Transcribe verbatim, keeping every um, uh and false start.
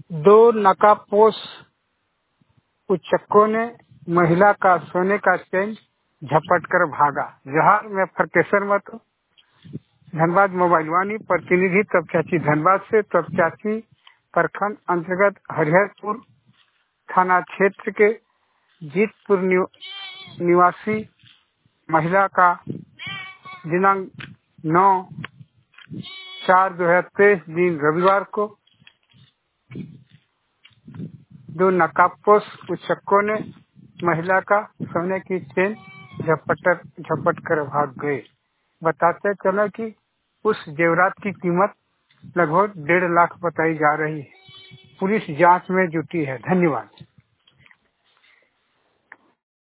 दो नकाबपोश उचक्कों ने महिला का सोने का चेन झपट कर भागा। जहार में फरकेसर मत धनबाद मोबाइल वानी प्रतिनिधि तब चाची धनबाद से तब चाची प्रखंड अंतर्गत हरिहरपुर थाना क्षेत्र के जीतपुर निवासी महिला का दिनांक नौ चार दो हजार तेईस दिन रविवार को दो नकाबपोश उचक्कों ने महिला का सोने की चेन झपट झपट कर भाग गए। बताते चला कि उस जेवरात की कीमत लगभग डेढ़ लाख बताई जा रही है। पुलिस जांच में जुटी है। धन्यवाद।